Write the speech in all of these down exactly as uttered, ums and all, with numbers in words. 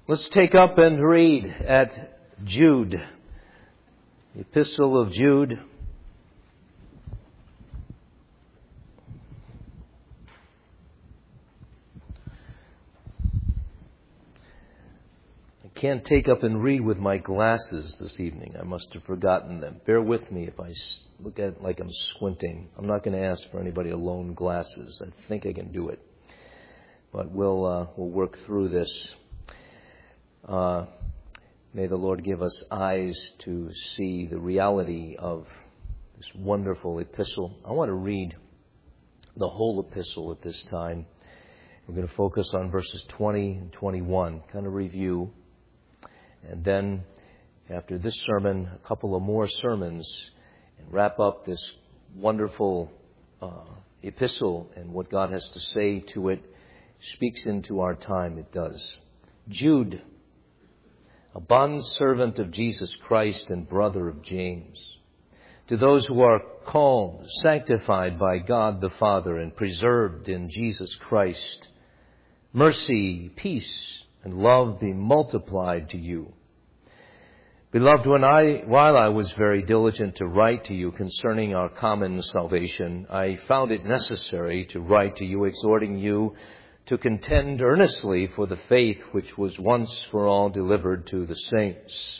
Let's take up and read at Jude, the Epistle of Jude. I can't take up and read with my glasses this evening. I must have forgotten them. Bear with me if I look at it like I'm squinting. I'm not going to ask for anybody to loan glasses. I think I can do it. But we'll, uh, we'll work through this. Uh, may the Lord give us eyes to see the reality of this wonderful epistle. I want to read the whole epistle at this time. We're going to focus on verses twenty and twenty-one, kind of review. And then, after this sermon, a couple of more sermons, and wrap up this wonderful uh, epistle and what God has to say to it. Speaks into our time, it does. Jude, a bondservant of Jesus Christ and brother of James, to those who are called, sanctified by God the Father, and preserved in Jesus Christ, mercy, peace, and love be multiplied to you. Beloved, when I, while I was very diligent to write to you concerning our common salvation, I found it necessary to write to you, exhorting you to contend earnestly for the faith which was once for all delivered to the saints.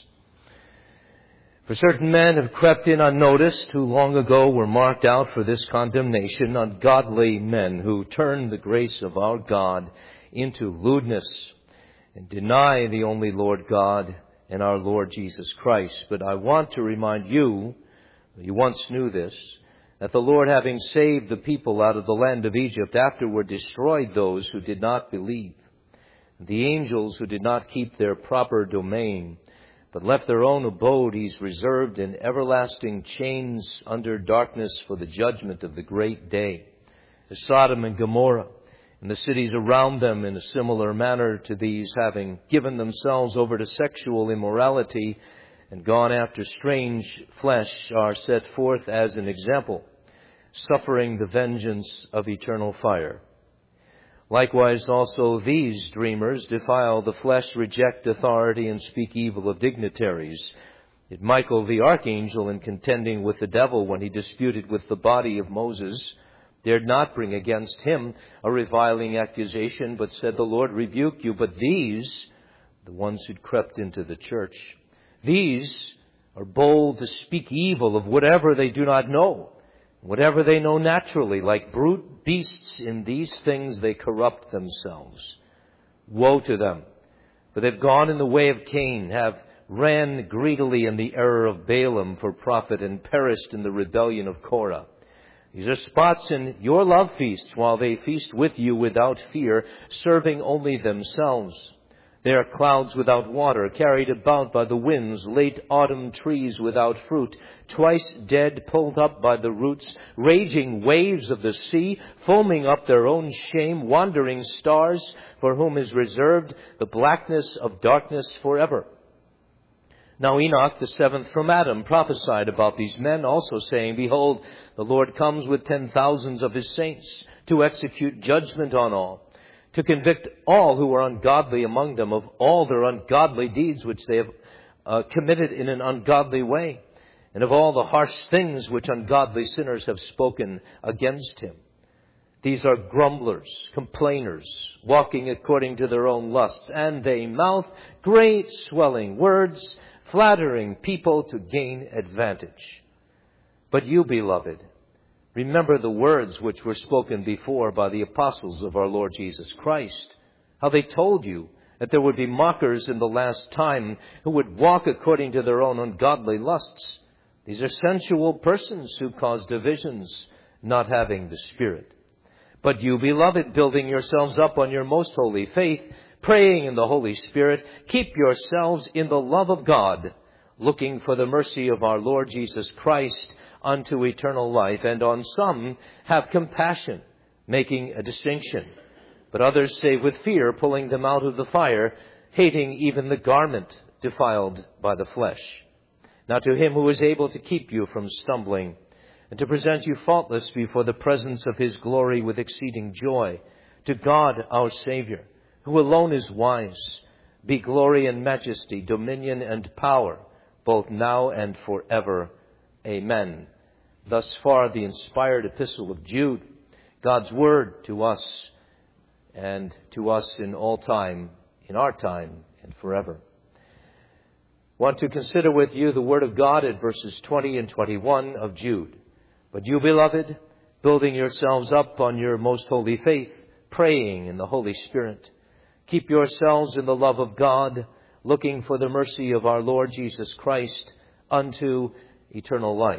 For certain men have crept in unnoticed, who long ago were marked out for this condemnation, ungodly men who turn the grace of our God into lewdness and deny the only Lord God and our Lord Jesus Christ. But I want to remind you, you once knew this, that the Lord, having saved the people out of the land of Egypt, afterward destroyed those who did not believe, the angels who did not keep their proper domain, but left their own abode. He's reserved in everlasting chains under darkness for the judgment of the great day. As Sodom and Gomorrah and the cities around them, in a similar manner to these, having given themselves over to sexual immorality and gone after strange flesh, are set forth as an example, suffering the vengeance of eternal fire. Likewise also these dreamers defile the flesh, reject authority, and speak evil of dignitaries. Yet Michael the archangel, in contending with the devil when he disputed with the body of Moses, dared not bring against him a reviling accusation, but said, "The Lord rebuke you." But these, the ones who'd crept into the church, these are bold to speak evil of whatever they do not know, whatever they know naturally. Like brute beasts, in these things they corrupt themselves. Woe to them! For they've gone in the way of Cain, have ran greedily in the error of Balaam for profit, and perished in the rebellion of Korah. These are spots in your love feasts, while they feast with you without fear, serving only themselves. They are clouds without water, carried about by the winds, late autumn trees without fruit, twice dead, pulled up by the roots, raging waves of the sea, foaming up their own shame, wandering stars, for whom is reserved the blackness of darkness forever. Now Enoch, the seventh from Adam, prophesied about these men, also saying, "Behold, the Lord comes with ten thousands of his saints, to execute judgment on all, to convict all who are ungodly among them of all their ungodly deeds which they have uh, committed in an ungodly way, and of all the harsh things which ungodly sinners have spoken against him. These are grumblers, complainers, walking according to their own lusts, and they mouth great swelling words, flattering people to gain advantage. But you, beloved, remember the words which were spoken before by the apostles of our Lord Jesus Christ, how they told you that there would be mockers in the last time who would walk according to their own ungodly lusts. These are sensual persons who cause divisions, not having the Spirit. But you, beloved, building yourselves up on your most holy faith, praying in the Holy Spirit, keep yourselves in the love of God, looking for the mercy of our Lord Jesus Christ unto eternal life. And on some have compassion, making a distinction. But others save with fear, pulling them out of the fire, hating even the garment defiled by the flesh. Now to him who is able to keep you from stumbling, and to present you faultless before the presence of his glory with exceeding joy, to God our Savior, who alone is wise, be glory and majesty, dominion and power, both now and forever. Amen. Thus far, the inspired epistle of Jude, God's word to us and to us in all time, in our time and forever. I want to consider with you the word of God at verses twenty and twenty-one of Jude. But you, beloved, building yourselves up on your most holy faith, praying in the Holy Spirit, keep yourselves in the love of God, looking for the mercy of our Lord Jesus Christ unto eternal life.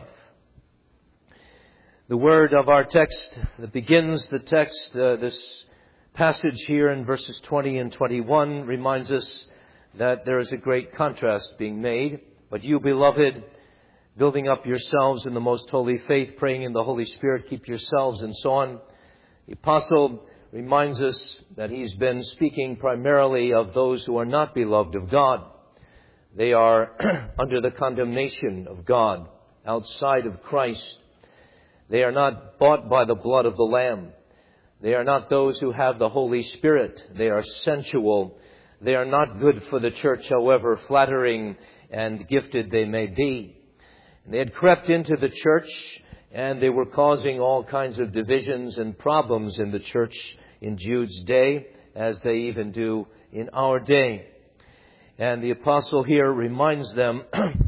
The word of our text that begins the text, uh, this passage here in verses twenty and twenty-one, reminds us that there is a great contrast being made. But you, beloved, building up yourselves in the most holy faith, praying in the Holy Spirit, keep yourselves, and so on. The apostle reminds us that he's been speaking primarily of those who are not beloved of God. They are under the condemnation of God, outside of Christ. They are not bought by the blood of the Lamb. They are not those who have the Holy Spirit. They are sensual. They are not good for the church, however flattering and gifted they may be. They had crept into the church, and they were causing all kinds of divisions and problems in the church in Jude's day, as they even do in our day. And the apostle here reminds them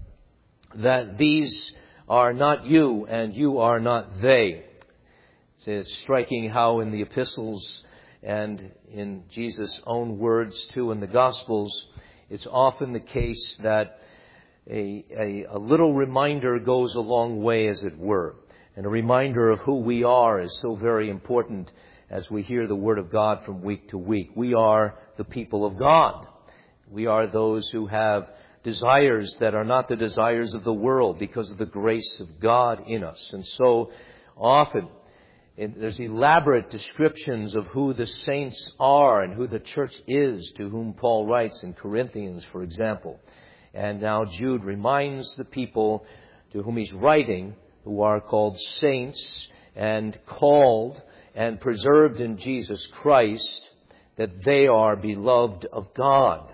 that these are not you, and you are not they. It's striking how in the epistles and in Jesus' own words too in the Gospels, it's often the case that a, a, a little reminder goes a long way, as it were. And a reminder of who we are is so very important as we hear the Word of God from week to week. We are the people of God. We are those who have desires that are not the desires of the world because of the grace of God in us. And so often there's elaborate descriptions of who the saints are and who the church is, to whom Paul writes in Corinthians, for example. And now Jude reminds the people to whom he's writing, who are called saints and called and preserved in Jesus Christ, that they are beloved of God.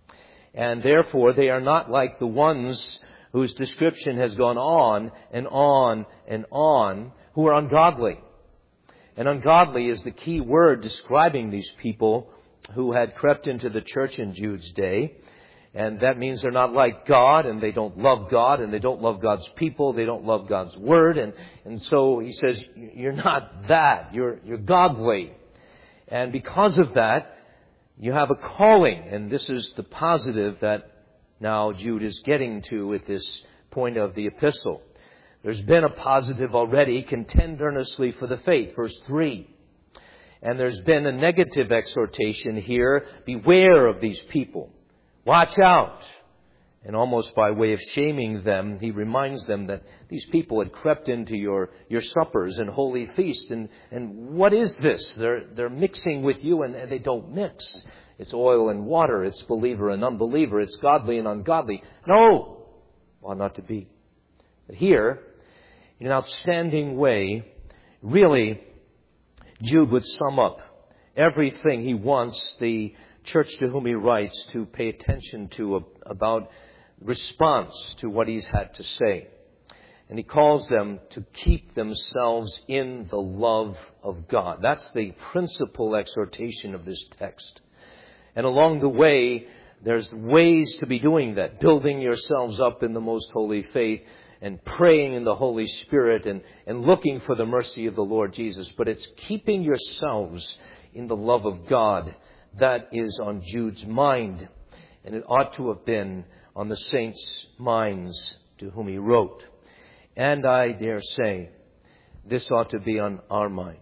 And therefore, they are not like the ones whose description has gone on and on and on, who are ungodly. And ungodly is the key word describing these people who had crept into the church in Jude's day. And that means they're not like God, and they don't love God, and they don't love God's people, they don't love God's word. And, and so he says, you're not that, you're, you're godly. And because of that, you have a calling, and this is the positive that now Jude is getting to at this point of the epistle. There's been a positive already, contend earnestly for the faith, verse three. And there's been a negative exhortation here, beware of these people. Watch out. And almost by way of shaming them, he reminds them that these people had crept into your, your suppers and holy feast. And, and what is this? They're, they're mixing with you, and, and they don't mix. It's oil and water. It's believer and unbeliever. It's godly and ungodly. No, ought not to be. But here, in an outstanding way, really, Jude would sum up everything he wants the church to whom he writes to pay attention to about response to what he's had to say. And he calls them to keep themselves in the love of God. That's the principal exhortation of this text. And along the way, there's ways to be doing that, building yourselves up in the most holy faith and praying in the Holy Spirit and, and looking for the mercy of the Lord Jesus. But it's keeping yourselves in the love of God. That is on Jude's mind, and it ought to have been on the saints' minds to whom he wrote. And I dare say, this ought to be on our mind.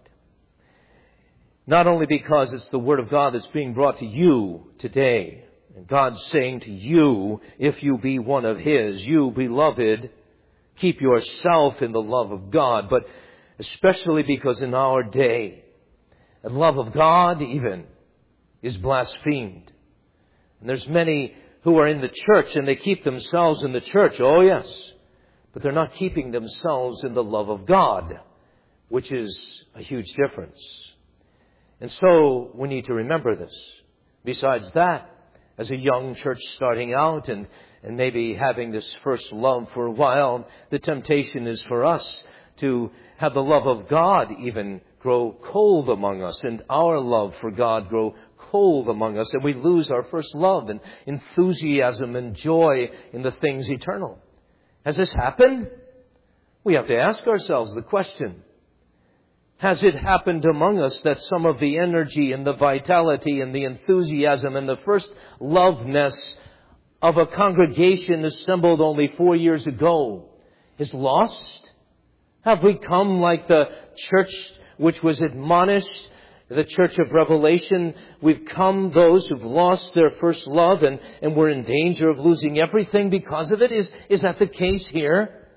Not only because it's the Word of God that's being brought to you today, and God's saying to you, if you be one of His, you, beloved, keep yourself in the love of God, but especially because in our day, the love of God even is blasphemed. And there's many who are in the church and they keep themselves in the church. Oh yes. But they're not keeping themselves in the love of God, which is a huge difference. And so we need to remember this. Besides that, As a young church starting out and, and maybe having this first love for a while, the temptation is for us to have the love of God even grow cold among us, and our love for God grow cold among us, and we lose our first love and enthusiasm and joy in the things eternal. Has this happened? We have to ask ourselves the question. Has it happened among us that some of the energy and the vitality and the enthusiasm and the first loveness of a congregation assembled only four years ago is lost? Have we come like the church which was admonished, the church of Revelation? We've come those who've lost their first love and, and we're in danger of losing everything because of it. Is, is that the case here?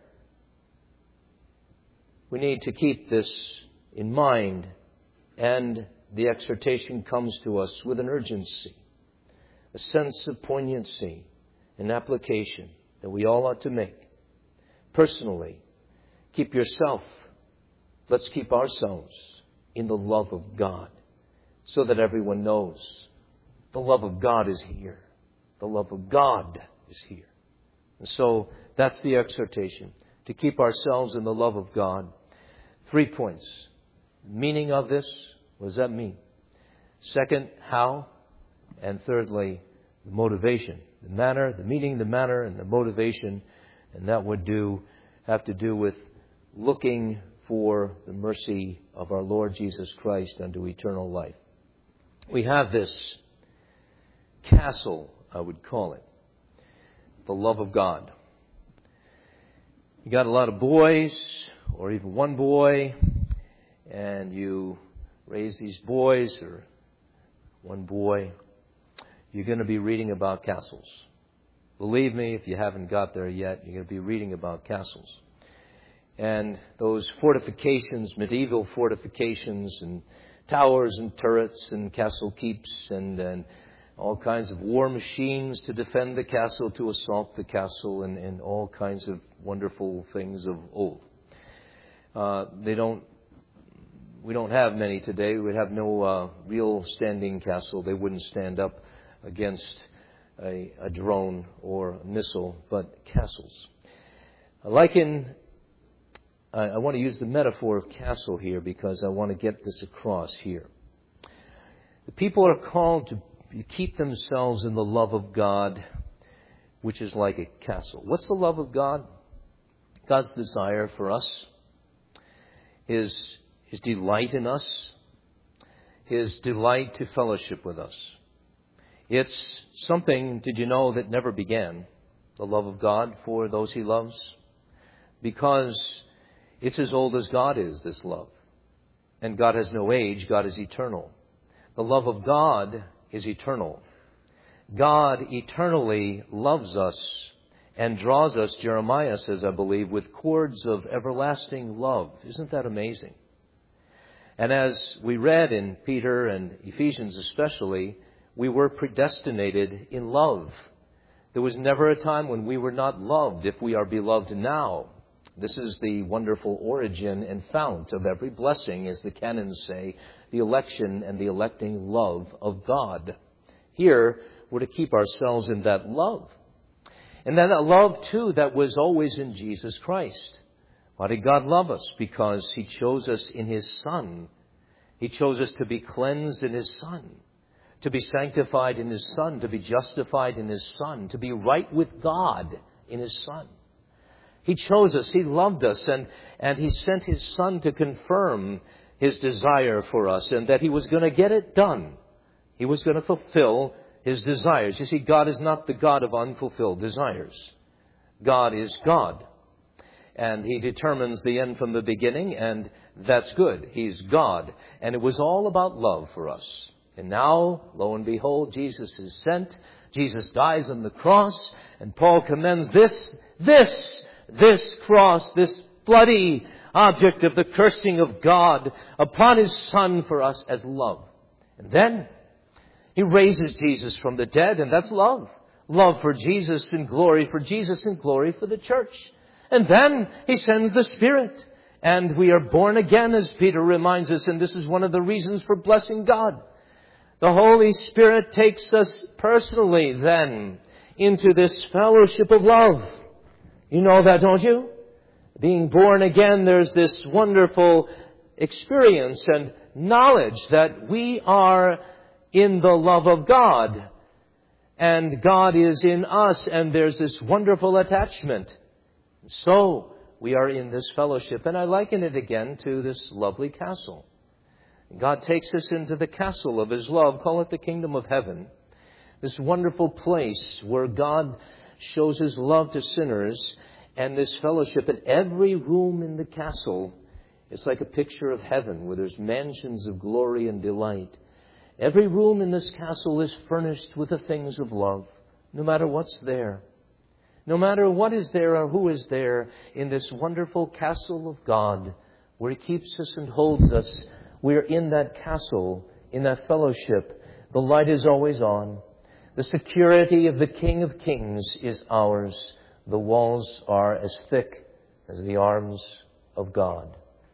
We need to keep this in mind, and the exhortation comes to us with an urgency, a sense of poignancy, an application that we all ought to make. Personally, keep yourself, let's keep ourselves in the love of God so that everyone knows the love of God is here. The love of God is here. And so that's the exhortation, to keep ourselves in the love of God. Three points. Meaning of this, what does that mean? Second, how? And thirdly, the motivation. The manner, the meaning, the manner, and the motivation. And that would do have to do with looking for the mercy of our Lord Jesus Christ unto eternal life. We have this castle, I would call it, the love of God. You got a lot of boys, or even one boy, and you raise these boys, or one boy, you're going to be reading about castles. Believe me, if you haven't got there yet, you're going to be reading about castles. And those fortifications, medieval fortifications, and towers and turrets and castle keeps, and, and all kinds of war machines to defend the castle, to assault the castle, and, and all kinds of wonderful things of old. Uh, they don't We don't have many today. We have no uh, real standing castle. They wouldn't stand up against a, a drone or a missile, but castles. Like in, I, I want to use the metaphor of castle here because I want to get this across here. The people are called to keep themselves in the love of God, which is like a castle. What's the love of God? God's desire for us, His His delight in us, His delight to fellowship with us. It's something, did you know, that never began, the love of God for those He loves? Because it's as old as God is, this love. And God has no age, God is eternal. The love of God is eternal. God eternally loves us and draws us, Jeremiah says, I believe, with cords of everlasting love. Isn't that amazing? And as we read in Peter and Ephesians especially, we were predestinated in love. There was never a time when we were not loved if we are beloved now. This is the wonderful origin and fount of every blessing, as the canons say, the election and the electing love of God. Here, we're to keep ourselves in that love. And then a love, too, that was always in Jesus Christ. Why did God love us? Because He chose us in His Son. He chose us to be cleansed in His Son, to be sanctified in His Son, to be justified in His Son, to be right with God in His Son. He chose us. He loved us. And, and He sent His Son to confirm His desire for us, and that He was going to get it done. He was going to fulfill His desires. You see, God is not the God of unfulfilled desires. God is God. And He determines the end from the beginning, and that's good. He's God. And it was all about love for us. And now, lo and behold, Jesus is sent. Jesus dies on the cross. And Paul commends this, this, this cross, this bloody object of the cursing of God upon His Son for us as love. And then He raises Jesus from the dead, and that's love. Love for Jesus and glory for Jesus and glory for the church. And then He sends the Spirit. And we are born again, as Peter reminds us. And this is one of the reasons for blessing God. The Holy Spirit takes us personally then into this fellowship of love. You know that, don't you? Being born again, there's this wonderful experience and knowledge that we are in the love of God. And God is in us, and there's this wonderful attachment. So, we are in this fellowship. And I liken it again to this lovely castle. God takes us into the castle of His love. Call it the kingdom of heaven. This wonderful place where God shows His love to sinners. And this fellowship, and every room in the castle, it's like a picture of heaven where there's mansions of glory and delight. Every room in this castle is furnished with the things of love, no matter what's there. No matter what is there or who is there in this wonderful castle of God, where He keeps us and holds us, we're in that castle, in that fellowship. The light is always on. The security of the King of Kings is ours. The walls are as thick as the arms of God.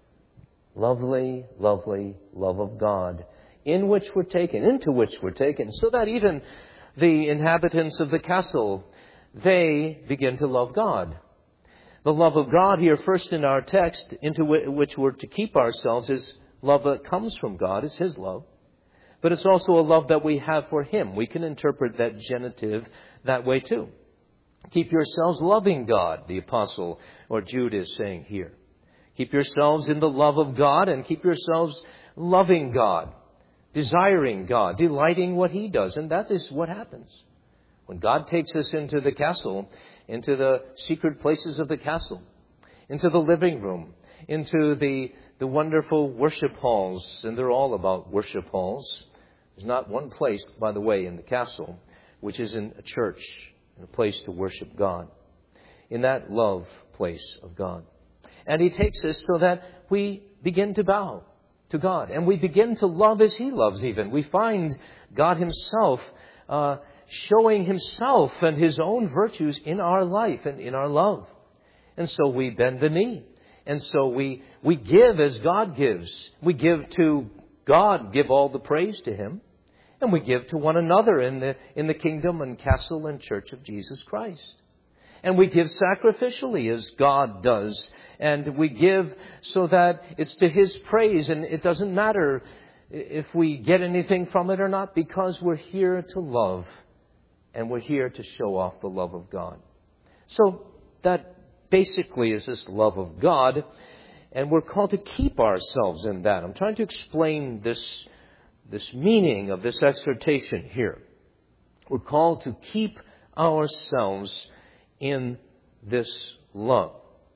Lovely, lovely love of God, in which we're taken, into which we're taken, so that even the inhabitants of the castle, they begin to love God. The love of God here, first in our text, into which we're to keep ourselves, is love that comes from God, is His love. But it's also a love that we have for Him. We can interpret that genitive that way too. Keep yourselves loving God, the apostle or Jude is saying here. Keep yourselves in the love of God and keep yourselves loving God, desiring God, delighting what He does. And that is what happens. When God takes us into the castle, into the secret places of the castle, into the living room, into the, the wonderful worship halls, and they're all about worship halls. There's not one place, by the way, in the castle, which isn't a church, a place to worship God, in that love place of God. And He takes us so that we begin to bow to God. And we begin to love as He loves even. We find God Himself uh, showing Himself and His own virtues in our life and in our love. And so we bend the knee. And so we, we give as God gives. We give to God, give all the praise to Him. And we give to one another in the in the kingdom and castle and church of Jesus Christ. And we give sacrificially as God does. And we give so that it's to His praise. And it doesn't matter if we get anything from it or not, because we're here to love. And we're here to show off the love of God. So that basically is this love of God. And we're called to keep ourselves in that. I'm trying to explain this This meaning of this exhortation here. We're called to keep ourselves in this love.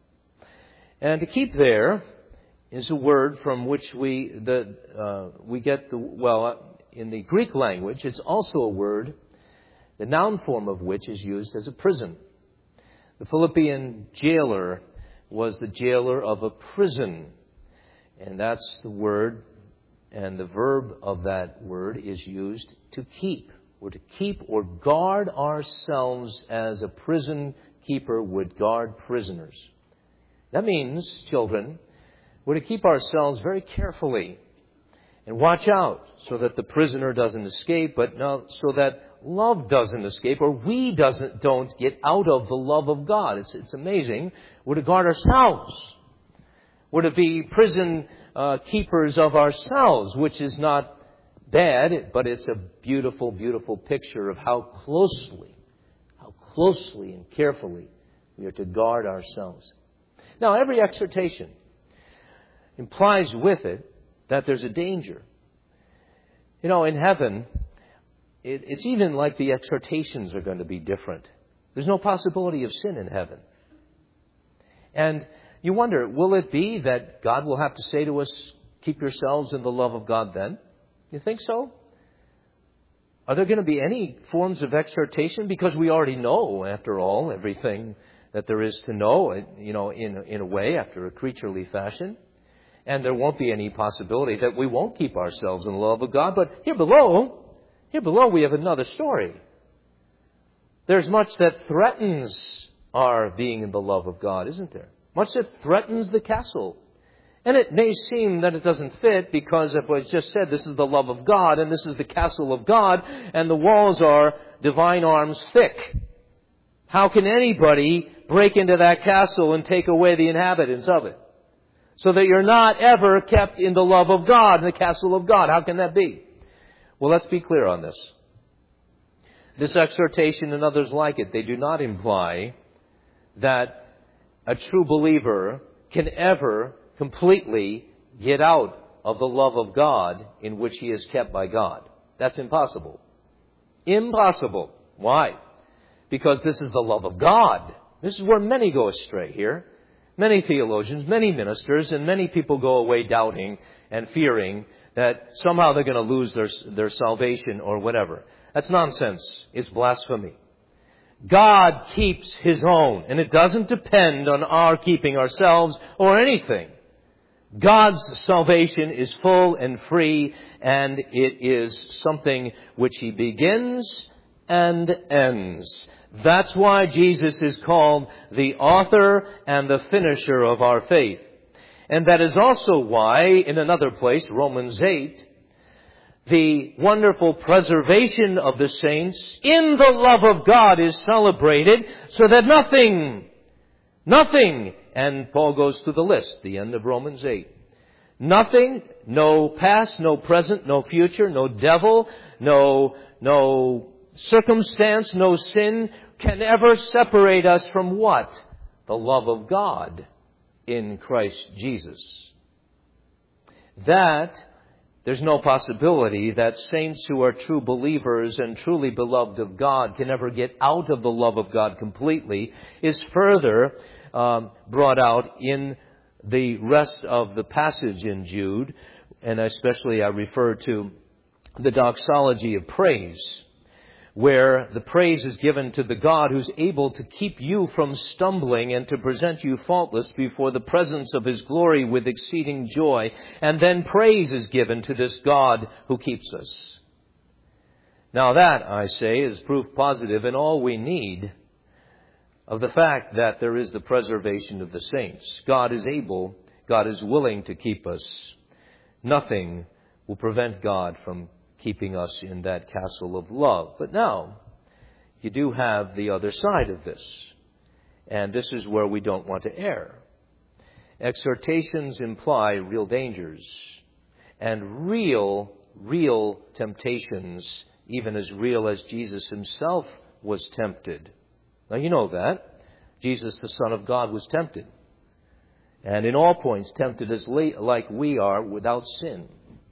And to keep there is a word from which we the uh, we get the well in the Greek language. It's also a word, the noun form of which is used as a prison. The Philippian jailer was the jailer of a prison, and that's the word. And the verb of that word is used to keep. We're to keep or guard ourselves as a prison keeper would guard prisoners. That means, children, we're to keep ourselves very carefully and watch out so that the prisoner doesn't escape, but no, so that love doesn't escape or we doesn't don't get out of the love of God. It's, it's amazing. We're to guard ourselves. We're to be prison Uh, keepers of ourselves, which is not bad, but it's a beautiful, beautiful picture of how closely, how closely and carefully we are to guard ourselves. Now, every exhortation implies with it that there's a danger. You know, in heaven, it, it's even like the exhortations are going to be different. There's no possibility of sin in heaven. And you wonder, will it be that God will have to say to us, keep yourselves in the love of God then? You think so? Are there going to be any forms of exhortation? Because we already know, after all, everything that there is to know, you know, in, in a way, after a creaturely fashion. And there won't be any possibility that we won't keep ourselves in the love of God. But here below, here below we have another story. There's much that threatens our being in the love of God, isn't there? Much that threatens the castle And it may seem that it doesn't fit because of what I just said, this is the love of God and this is the castle of God and the walls are divine arms thick. How can anybody break into that castle and take away the inhabitants of it? So that you're not ever kept in the love of God, in the castle of God. How can that be? Well, let's be clear on this. This exhortation and others like it, they do not imply that a true believer can ever completely get out of the love of God in which he is kept by God. That's impossible. Impossible. Why? Because this is the love of God. This is where many go astray here. Many theologians, many ministers, and many people go away doubting and fearing that somehow they're going to lose their, their salvation or whatever. That's nonsense. It's blasphemy. God keeps His own, and it doesn't depend on our keeping ourselves or anything. God's salvation is full and free, and it is something which He begins and ends. That's why Jesus is called the author and the finisher of our faith. And that is also why, in another place, Romans eight, the wonderful preservation of the saints in the love of God is celebrated so that nothing, nothing, and Paul goes through the list, the end of Romans eight. Nothing, no past, no present, no future, no devil, no, no circumstance, no sin can ever separate us from what? The love of God in Christ Jesus. That there's no possibility that saints who are true believers and truly beloved of God can ever get out of the love of God completely is further um, brought out in the rest of the passage in Jude, and especially I refer to the doxology of praise, where the praise is given to the God who's able to keep you from stumbling and to present you faultless before the presence of His glory with exceeding joy. And then praise is given to this God who keeps us. Now that, I say, is proof positive in all we need of the fact that there is the preservation of the saints. God is able, God is willing to keep us. Nothing will prevent God from keeping us in that castle of love. But now, you do have the other side of this. And this is where we don't want to err. Exhortations imply real dangers and real, real temptations, even as real as Jesus Himself was tempted. Now you know that. Jesus, the Son of God, was tempted. And in all points tempted as like we are without sin.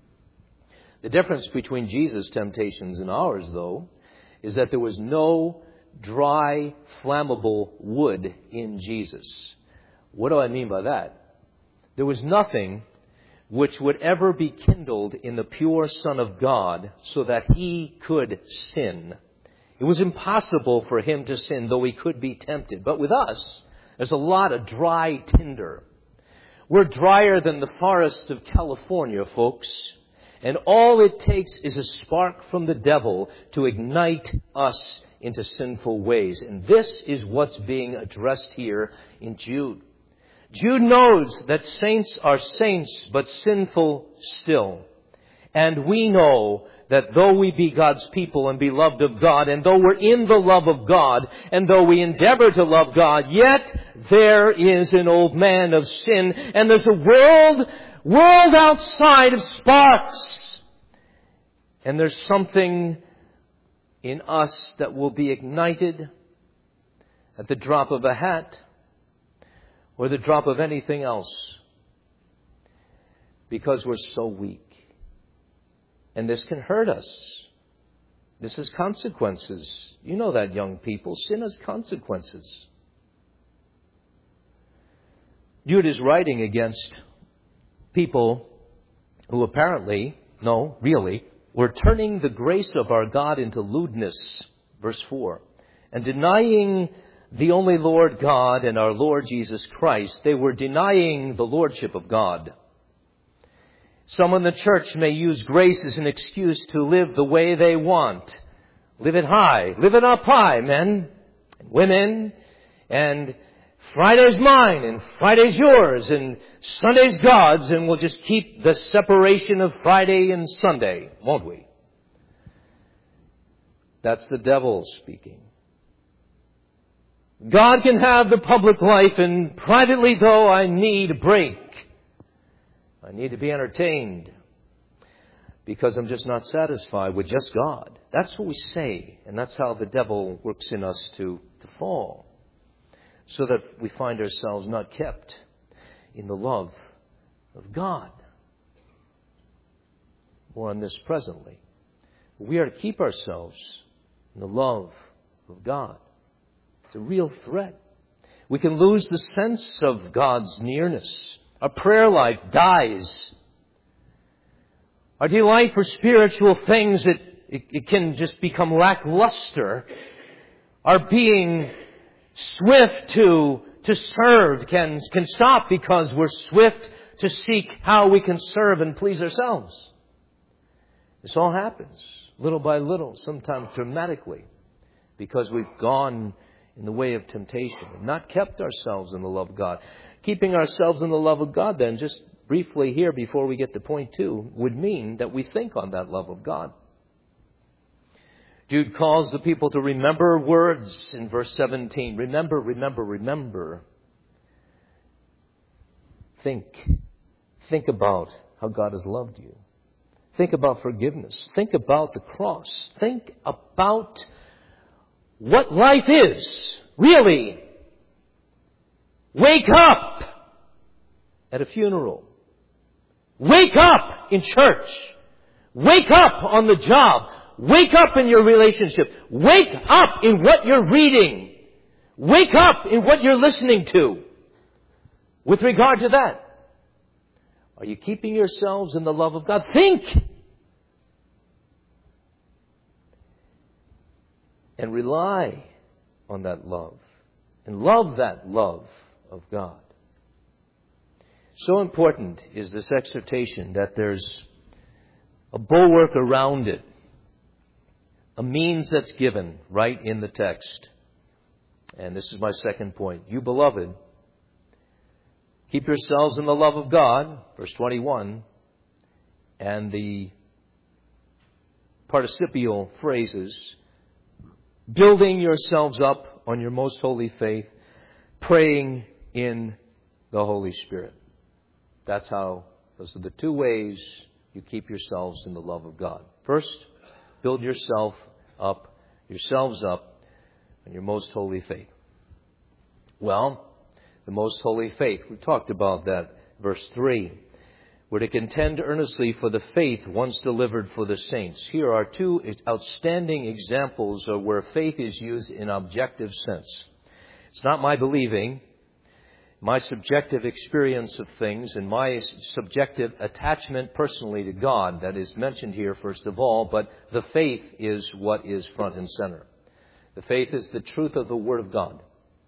The difference between Jesus' temptations and ours, though, is that there was no dry, flammable wood in Jesus. What do I mean by that? There was nothing which would ever be kindled in the pure Son of God so that He could sin. It was impossible for Him to sin, though He could be tempted. But with us, there's a lot of dry tinder. We're drier than the forests of California, folks. And all it takes is a spark from the devil to ignite us into sinful ways. And this is what's being addressed here in Jude. Jude knows that saints are saints, but sinful still. And we know that though we be God's people and beloved of God, and though we're in the love of God, and though we endeavor to love God, yet there is an old man of sin, and there's a world, world outside of sparks. And there's something in us that will be ignited at the drop of a hat or the drop of anything else, because we're so weak. And this can hurt us. This has consequences. You know that, young people. Sin has consequences. Jude is writing against people who apparently, no, really, were turning the grace of our God into lewdness, verse four, and denying the only Lord God and our Lord Jesus Christ. They were denying the lordship of God. Some in the church may use grace as an excuse to live the way they want. Live it high. Live it up high, men and women. And Friday's mine and Friday's yours and Sunday's God's, and we'll just keep the separation of Friday and Sunday, won't we? That's the devil speaking. God can have the public life, and privately, though, I need a break. I need to be entertained because I'm just not satisfied with just God. That's what we say, and that's how the devil works in us to, to fall, so that we find ourselves not kept in the love of God. More on this presently. We are to keep ourselves in the love of God. It's a real threat. We can lose the sense of God's nearness. Our prayer life dies. Our delight for spiritual things, it, it, it can just become lackluster. Our being swift to, to serve can, can stop because we're swift to seek how we can serve and please ourselves. This all happens little by little, sometimes dramatically, because we've gone in the way of temptation and not kept ourselves in the love of God. Keeping ourselves in the love of God, then, just briefly here before we get to point two, would mean that we think on that love of God. Jude calls the people to remember words in verse seventeen. Remember, remember, remember. Think. Think about how God has loved you. Think about forgiveness. Think about the cross. Think about what life is, really. Wake up at a funeral. Wake up in church. Wake up on the job. Wake up in your relationship. Wake up in what you're reading. Wake up in what you're listening to. With regard to that, are you keeping yourselves in the love of God? Think! And rely on that love. And love that love of God. So important is this exhortation that there's a bulwark around it. A means that's given right in the text. And this is my second point. You beloved, keep yourselves in the love of God, verse twenty-one, and the participial phrases, building yourselves up on your most holy faith, praying in the Holy Spirit. That's how, those are the two ways you keep yourselves in the love of God. First, build yourself up, yourselves up on your most holy faith. Well, the most holy faith, we talked about that, verse three. We're to contend earnestly for the faith once delivered for the saints. Here are two outstanding examples of where faith is used in objective sense. It's not my believing, my subjective experience of things, and my subjective attachment personally to God that is mentioned here first of all, but the faith is what is front and center. The faith is the truth of the Word of God.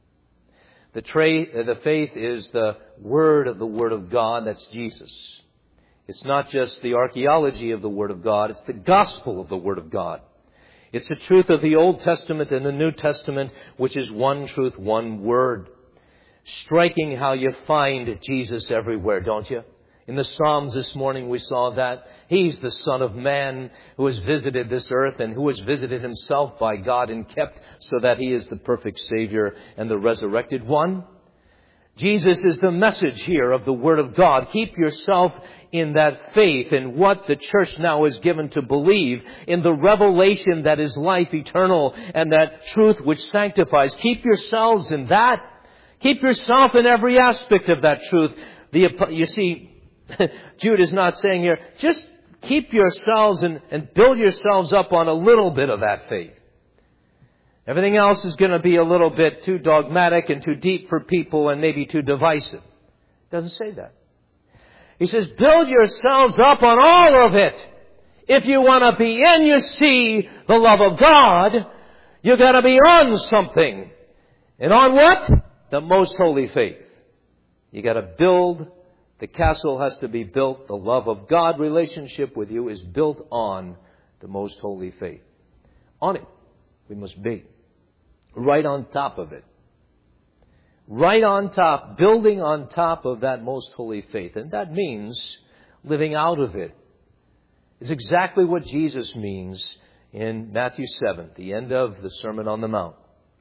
The, tra- the faith is the Word of the Word of God, that's Jesus. It's not just the archaeology of the Word of God, it's the gospel of the Word of God. It's the truth of the Old Testament and the New Testament, which is one truth, one word. Striking how you find Jesus everywhere, don't you? In the Psalms this morning we saw that. He's the Son of Man who has visited this earth and who has visited himself by God and kept so that he is the perfect Savior and the resurrected one. Jesus is the message here of the Word of God. Keep yourself in that faith in what the church now is given to believe, in the revelation that is life eternal and that truth which sanctifies. Keep yourselves in that. Keep yourself in every aspect of that truth. The, you see, Jude is not saying here, just keep yourselves and, and build yourselves up on a little bit of that faith. Everything else is going to be a little bit too dogmatic and too deep for people and maybe too divisive. It doesn't say that. He says, build yourselves up on all of it. If you want to be in, you see, the love of God, you got to be on something. And on what? The most holy faith. You got to build. The castle has to be built. The love of God relationship with you is built on the most holy faith. On it, we must be. Right on top of it. right on top, building on top of that most holy faith. And that means living out of it. It's exactly what Jesus means in Matthew seven, the end of the Sermon on the Mount.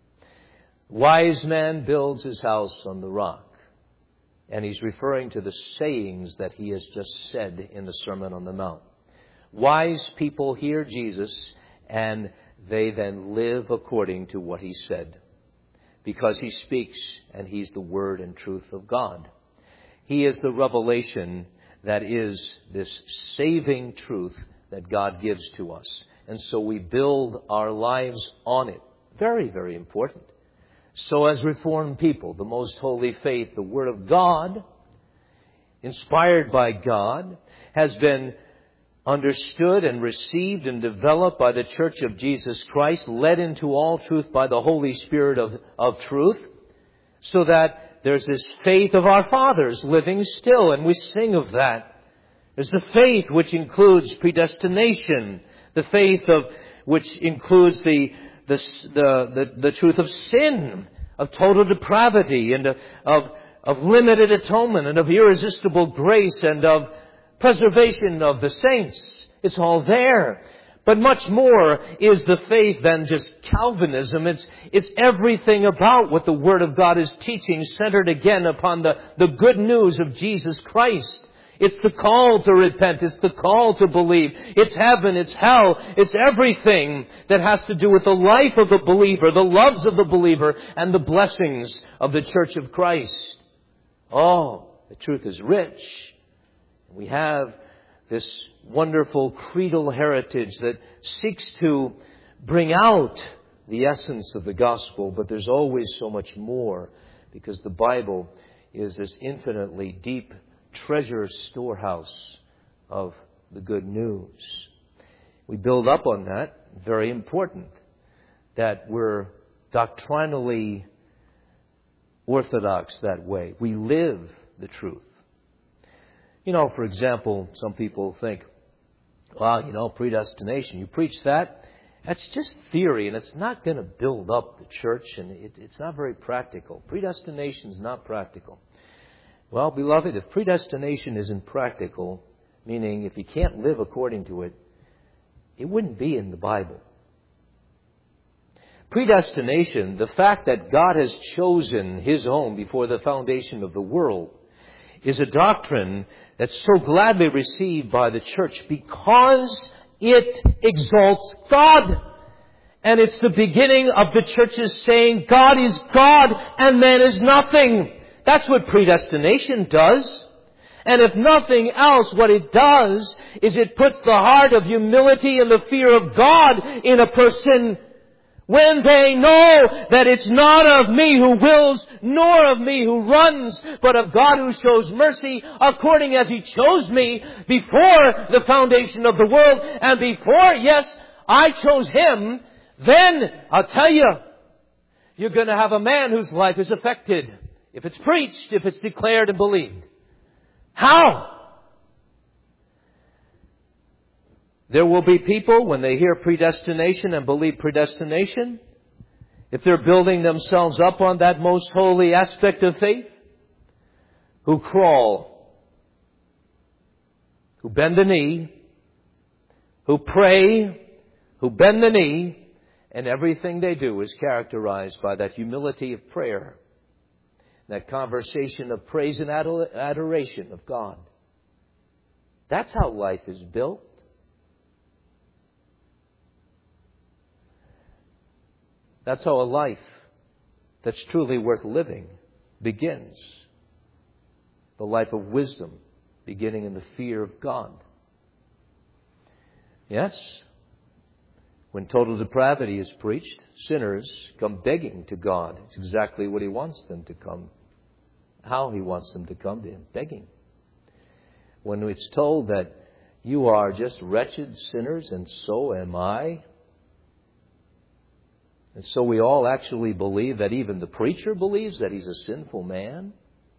Wise man builds his house on the rock. And he's referring to the sayings that he has just said in the Sermon on the Mount. Wise people hear Jesus and they then live according to what he said. Because he speaks and he's the word and truth of God. He is the revelation that is this saving truth that God gives to us. And so we build our lives on it. Very, very important. So as Reformed people, the most holy faith, the Word of God, inspired by God, has been understood and received and developed by the Church of Jesus Christ, led into all truth by the Holy Spirit of, of truth, so that there's this faith of our fathers living still, and we sing of that. There's the faith which includes predestination, the faith of which includes the The, the, the, the truth of sin, of total depravity, and of, of, of limited atonement, and of irresistible grace, and of preservation of the saints. It's all there. But much more is the faith than just Calvinism. It's, it's everything about what the Word of God is teaching, centered again upon the, the good news of Jesus Christ. It's the call to repent. It's the call to believe. It's heaven. It's hell. It's everything that has to do with the life of the believer, the loves of the believer, and the blessings of the Church of Christ. Oh, the truth is rich. We have this wonderful creedal heritage that seeks to bring out the essence of the gospel, but there's always so much more, because the Bible is this infinitely deep treasure storehouse of the good news. We build up on that. Very important that we're doctrinally orthodox that way. We live the truth. You know, for example, some people think, well, you know, predestination, you preach that, that's just theory, and it's not going to build up the church, and it, it's not very practical. Predestination is not practical. Well, beloved, if predestination isn't practical, meaning if you can't live according to it, it wouldn't be in the Bible. Predestination, the fact that God has chosen His own before the foundation of the world, is a doctrine that's so gladly received by the church because it exalts God. And it's the beginning of the church's saying, God is God and man is nothing. That's what predestination does. And if nothing else, what it does is it puts the heart of humility and the fear of God in a person when they know that it's not of me who wills, nor of me who runs, but of God who shows mercy according as He chose me before the foundation of the world. And before, yes, I chose Him, then I'll tell you, you're going to have a man whose life is affected. If it's preached, if it's declared and believed. How? There will be people, when they hear predestination and believe predestination, if they're building themselves up on that most holy aspect of faith, who crawl, who bend the knee, who pray, who bend the knee, and everything they do is characterized by that humility of prayer. That conversation of praise and adoration of God. That's how life is built. That's how a life that's truly worth living begins. The life of wisdom, beginning in the fear of God. Yes, when total depravity is preached, sinners come begging to God. It's exactly what He wants them to come. How He wants them to come to Him, begging. When it's told that you are just wretched sinners and so am I. And so we all actually believe that even the preacher believes that he's a sinful man.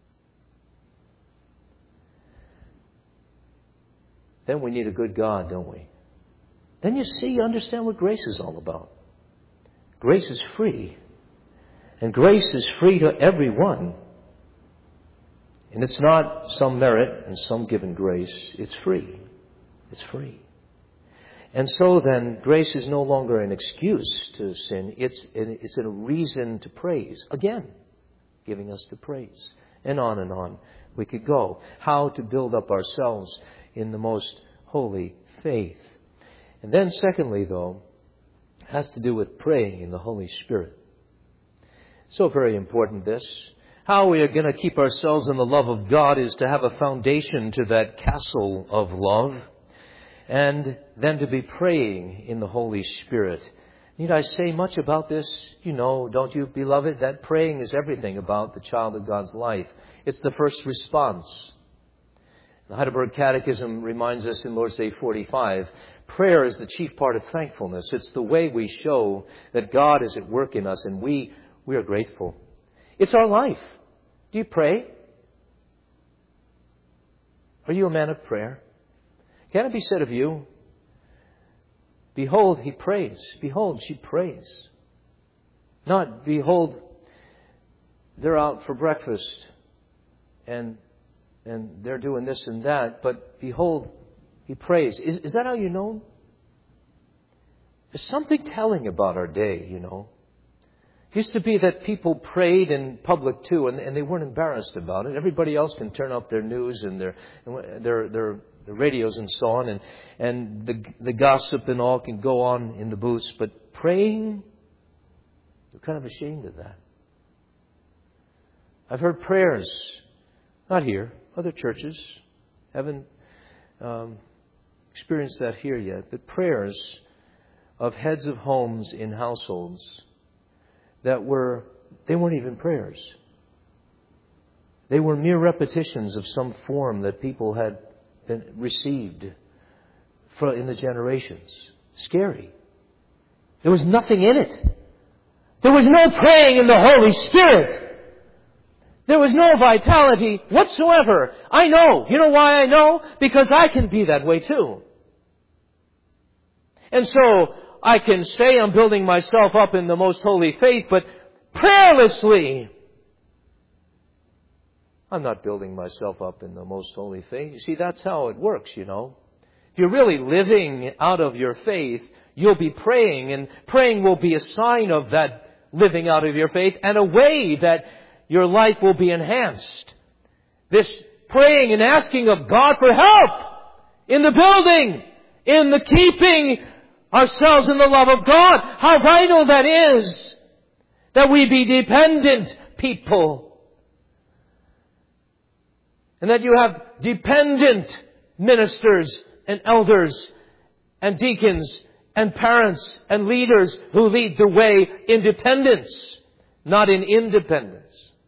Then we need a good God, don't we? Then you see, you understand what grace is all about. Grace is free. And grace is free to everyone. And it's not some merit and some given grace. It's free. It's free. And so then, grace is no longer an excuse to sin. It's, it's a reason to praise. Again, giving us the praise. And on and on we could go. How to build up ourselves in the most holy faith. And then secondly, though, has to do with praying in the Holy Spirit. So very important, this. How we are going to keep ourselves in the love of God is to have a foundation to that castle of love. And then to be praying in the Holy Spirit. Need I say much about this? You know, don't you, beloved, that praying is everything about the child of God's life. It's the first response. The Heidelberg Catechism reminds us in Lord's Day forty-five, prayer is the chief part of thankfulness. It's the way we show that God is at work in us and we, we are grateful. It's our life. Do you pray? Are you a man of prayer? Can it be said of you, behold, he prays. Behold, she prays. Not, behold, they're out for breakfast and and they're doing this and that, but behold, he prays. Is, is that how you know him? There's something telling about our day, you know. It used to be that people prayed in public too, and, and they weren't embarrassed about it. Everybody else can turn up their news and their their their, their radios and so on, and and the the gossip and all can go on in the booths. But praying, they're kind of ashamed of that. I've heard prayers, not here, other churches, haven't um, experienced that here yet, but prayers of heads of homes in households that were, they weren't even prayers. They were mere repetitions of some form that people had been received for, in the generations. Scary. There was nothing in it. There was no praying in the Holy Spirit. There was no vitality whatsoever. I know. You know why I know? Because I can be that way too. And so I can say I'm building myself up in the most holy faith, but prayerlessly, I'm not building myself up in the most holy faith. You see, that's how it works, you know. If you're really living out of your faith, you'll be praying, and praying will be a sign of that living out of your faith and a way that your life will be enhanced. This praying and asking of God for help in the building, in the keeping ourselves in the love of God. How vital that is, that we be dependent people. And that you have dependent ministers and elders and deacons and parents and leaders who lead the way in dependence, not in independence.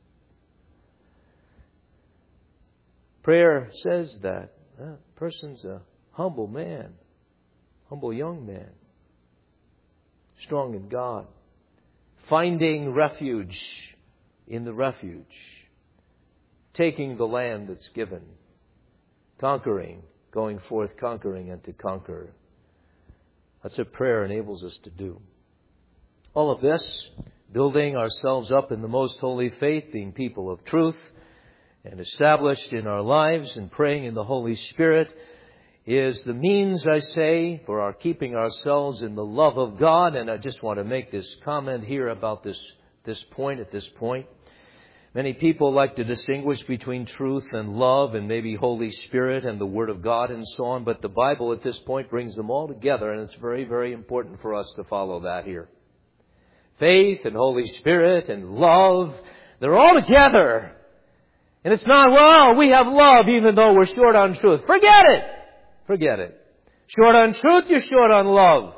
Prayer says that a person's a humble man, humble young man, strong in God, finding refuge in the refuge, taking the land that's given, conquering, going forth conquering and to conquer. That's what prayer enables us to do. All of this, building ourselves up in the most holy faith, being people of truth, and established in our lives and praying in the Holy Spirit, is the means, I say, for our keeping ourselves in the love of God. And I just want to make this comment here about this, this point at this point. Many people like to distinguish between truth and love and maybe Holy Spirit and the Word of God and so on. But the Bible at this point brings them all together, and it's very, very important for us to follow that here. Faith and Holy Spirit and love, they're all together. And it's not, well, we have love even though we're short on truth. Forget it. Forget it. Short on truth, you're short on love.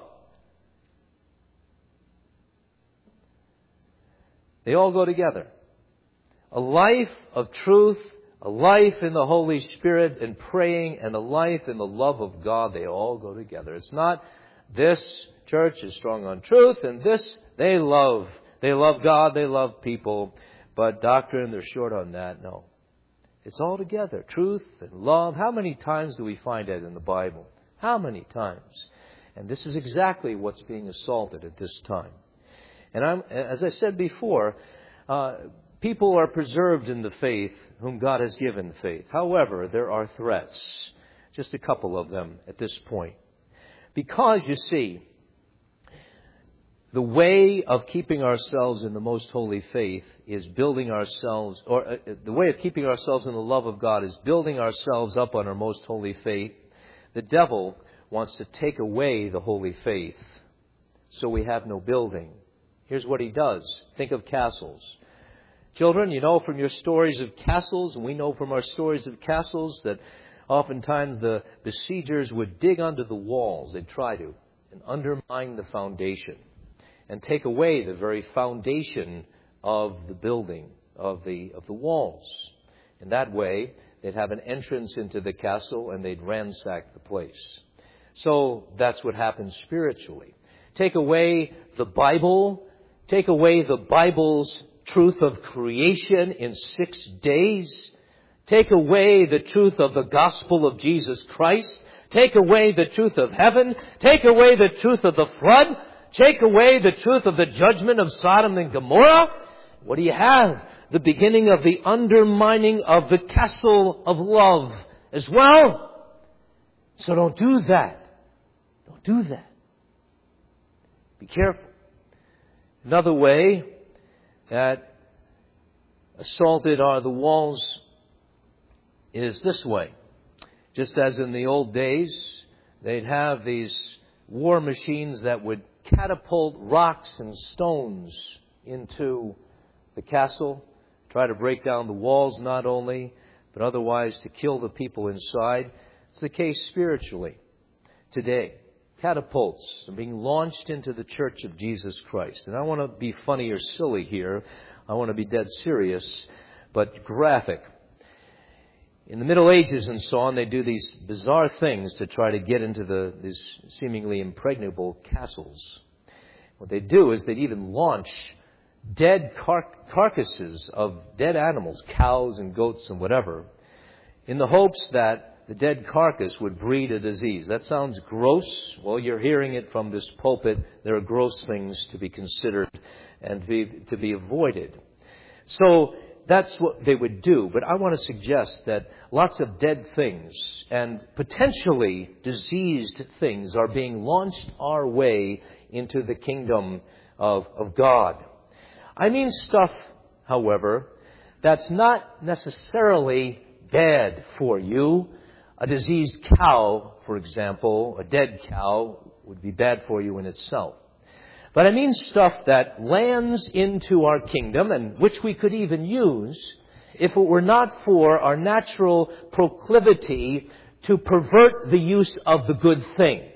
They all go together. A life of truth, a life in the Holy Spirit and praying, and a life in the love of God, they all go together. It's not this church is strong on truth and this they love. They love God, they love people, but doctrine, they're short on that. No. It's all together. Truth and love. How many times do we find that in the Bible? How many times? And this is exactly what's being assaulted at this time. And I'm, as I said before, Uh, people are preserved in the faith whom God has given faith. However, there are threats. Just a couple of them at this point. Because, you see, the way of keeping ourselves in the most holy faith is building ourselves, or uh, the way of keeping ourselves in the love of God is building ourselves up on our most holy faith. The devil wants to take away the holy faith, so we have no building. Here's what he does. Think of castles. Children, you know from your stories of castles, and we know from our stories of castles, that oftentimes the besiegers would dig under the walls. They'd try to, and undermine the foundation, and take away the very foundation of the building, of the of the walls. In that way, they'd have an entrance into the castle, and they'd ransack the place. So that's what happens spiritually. Take away the Bible, take away the Bible's truth of creation in six days, take away the truth of the gospel of Jesus Christ, take away the truth of heaven, take away the truth of the flood, take away the truth of the judgment of Sodom and Gomorrah. What do you have? The beginning of the undermining of the castle of love as well. So don't do that. Don't do that. Be careful. Another way that assaulted are the walls is this way. Just as in the old days, they'd have these war machines that would catapult rocks and stones into the castle, try to break down the walls not only, but otherwise to kill the people inside. It's the case spiritually today. Catapults are being launched into the church of Jesus Christ. And I want to be funny or silly here. I want to be dead serious, but graphic. In the Middle Ages and so on, they do these bizarre things to try to get into the these seemingly impregnable castles. What they do is they'd even launch dead car- carcasses of dead animals, cows and goats and whatever, in the hopes that the dead carcass would breed a disease. That sounds gross. Well, you're hearing it from this pulpit. There are gross things to be considered and be, to be avoided. So that's what they would do. But I want to suggest that lots of dead things and potentially diseased things are being launched our way into the kingdom of, of God. I mean stuff, however, that's not necessarily bad for you. A diseased cow, for example, a dead cow would be bad for you in itself. But I mean stuff that lands into our kingdom and which we could even use if it were not for our natural proclivity to pervert the use of the good thing.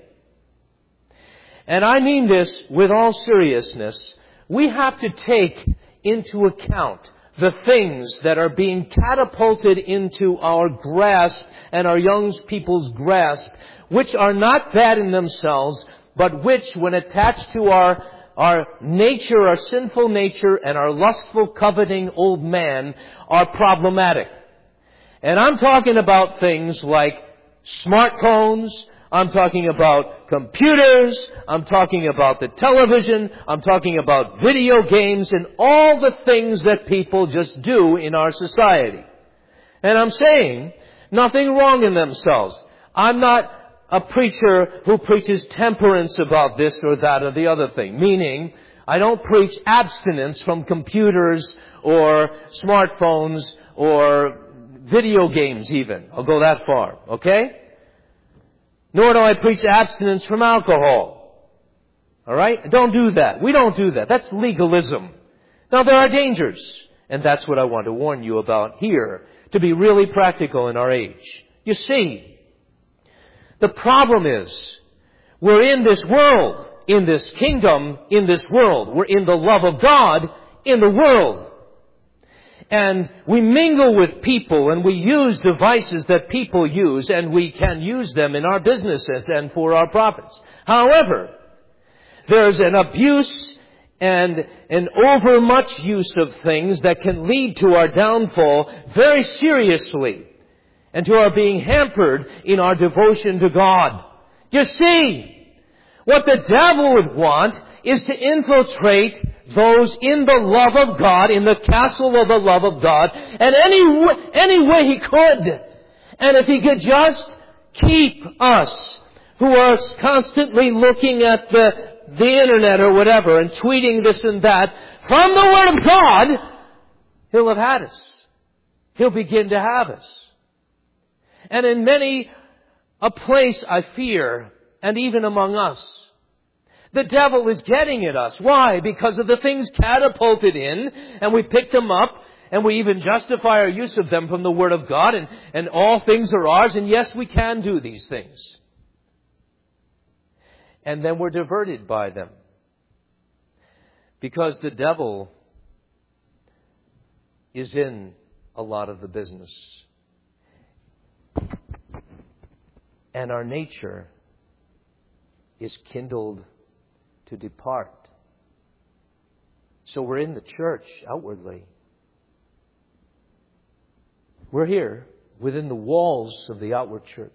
And I mean this with all seriousness. We have to take into account the things that are being catapulted into our grasp and our young people's grasp, which are not bad in themselves, but which, when attached to our, our nature, our sinful nature, and our lustful, coveting old man, are problematic. And I'm talking about things like smartphones, I'm talking about computers, I'm talking about the television, I'm talking about video games, and all the things that people just do in our society. And I'm saying nothing wrong in themselves. I'm not a preacher who preaches temperance about this or that or the other thing. Meaning, I don't preach abstinence from computers or smartphones or video games even. I'll go that far, okay? Nor do I preach abstinence from alcohol. All right? Don't do that. We don't do that. That's legalism. Now, there are dangers. And that's what I want to warn you about here, to be really practical in our age. You see, the problem is, we're in this world, in this kingdom, in this world. We're in the love of God in the world. And we mingle with people and we use devices that people use, and we can use them in our businesses and for our profits. However, there's an abuse and an overmuch use of things that can lead to our downfall very seriously and to our being hampered in our devotion to God. You see, what the devil would want is to infiltrate those in the love of God, in the castle of the love of God, and any, any way He could. And if He could just keep us, who are constantly looking at the, the internet or whatever, and tweeting this and that, from the Word of God, He'll have had us. He'll begin to have us. And in many a place, I fear, and even among us, the devil is getting at us. Why? Because of the things catapulted in, and we pick them up, and we even justify our use of them from the Word of God, and, and all things are ours, and yes, we can do these things. And then we're diverted by them. Because the devil is in a lot of the business. And our nature is kindled to depart. So we're in the church outwardly. We're here within the walls of the outward church.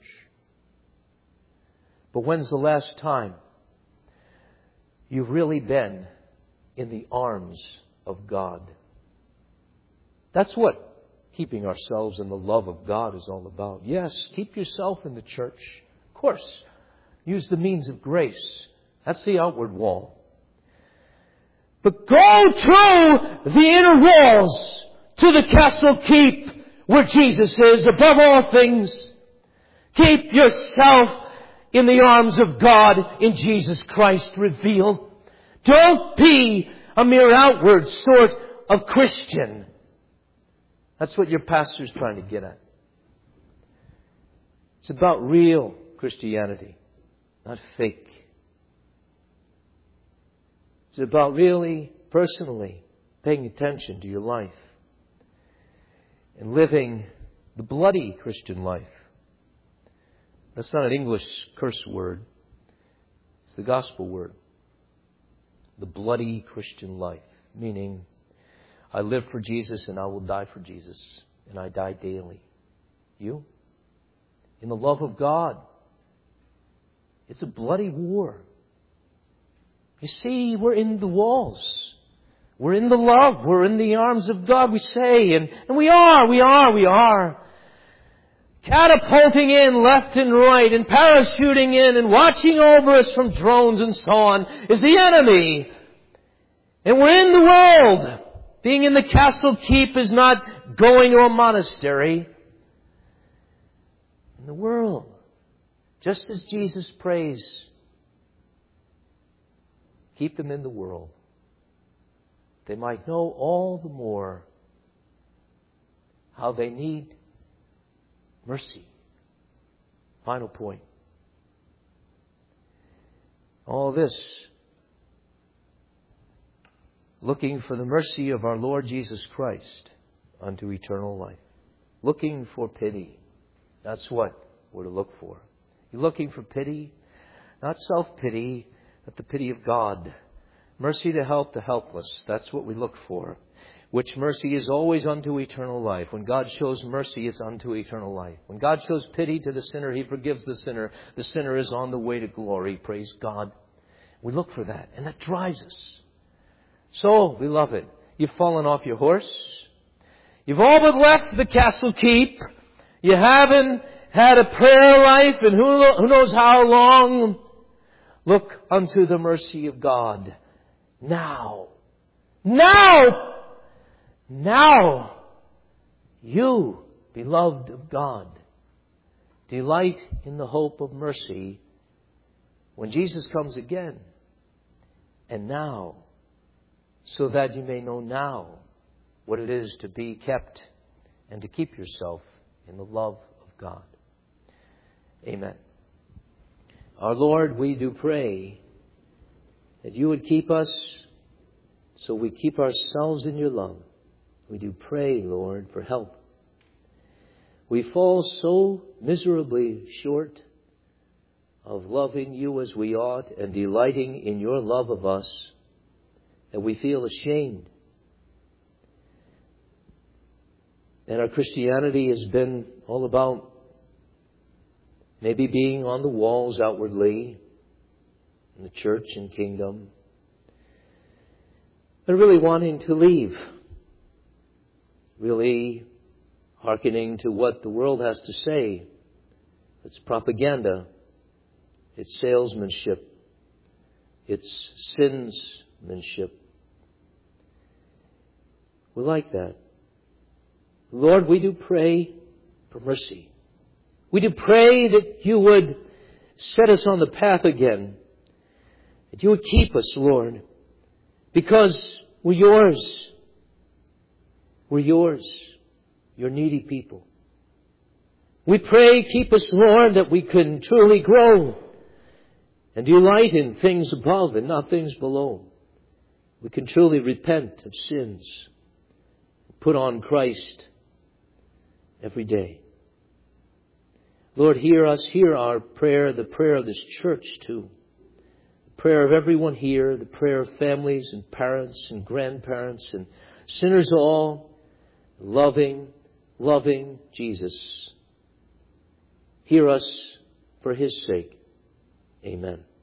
But when's the last time you've really been in the arms of God? That's what keeping ourselves in the love of God is all about. Yes, keep yourself in the church. Of course, use the means of grace. That's the outward wall. But go to the inner walls, to the castle keep, where Jesus is above all things. Keep yourself in the arms of God in Jesus Christ revealed. Don't be a mere outward sort of Christian. That's what your pastor's trying to get at. It's about real Christianity, not fake. It's about really, personally, paying attention to your life and living the bloody Christian life. That's not an English curse word. It's the gospel word. The bloody Christian life. Meaning, I live for Jesus and I will die for Jesus. And I die daily. You? In the love of God. It's a bloody war. You see, we're in the walls. We're in the love. We're in the arms of God, we say. And, and we are, we are, we are. Catapulting in left and right and parachuting in and watching over us from drones and so on is the enemy. And we're in the world. Being in the castle keep is not going to a monastery. In the world. Just as Jesus prays, keep them in the world. They might know all the more how they need mercy. Final point. All this, looking for the mercy of our Lord Jesus Christ unto eternal life. Looking for pity. That's what we're to look for. You're looking for pity, not self-pity, but the pity of God. Mercy to help the helpless. That's what we look for. Which mercy is always unto eternal life. When God shows mercy, it's unto eternal life. When God shows pity to the sinner, He forgives the sinner. The sinner is on the way to glory. Praise God. We look for that. And that drives us. So, beloved, you've fallen off your horse. You've all but left the castle keep. You haven't had a prayer life, and who, who knows how long. Look unto the mercy of God. Now. Now! Now, you, beloved of God, delight in the hope of mercy when Jesus comes again. And now, so that you may know now what it is to be kept and to keep yourself in the love of God. Amen. Our Lord, we do pray that you would keep us so we keep ourselves in your love. We do pray, Lord, for help. We fall so miserably short of loving you as we ought and delighting in your love of us that we feel ashamed. And our Christianity has been all about maybe being on the walls outwardly in the church and kingdom. but really wanting to leave. Really hearkening to what the world has to say. It's propaganda. It's salesmanship. It's sinsmanship. We like that. Lord, we do pray for mercy. We do pray that you would set us on the path again. That you would keep us, Lord. Because we're yours. We're yours. You're needy people. We pray, keep us, Lord, that we can truly grow and delight in things above and not things below. We can truly repent of sins. Put on Christ every day. Lord, hear us, hear our prayer, the prayer of this church too. The prayer of everyone here, the prayer of families and parents and grandparents and sinners all, loving, loving Jesus. Hear us for His sake. Amen.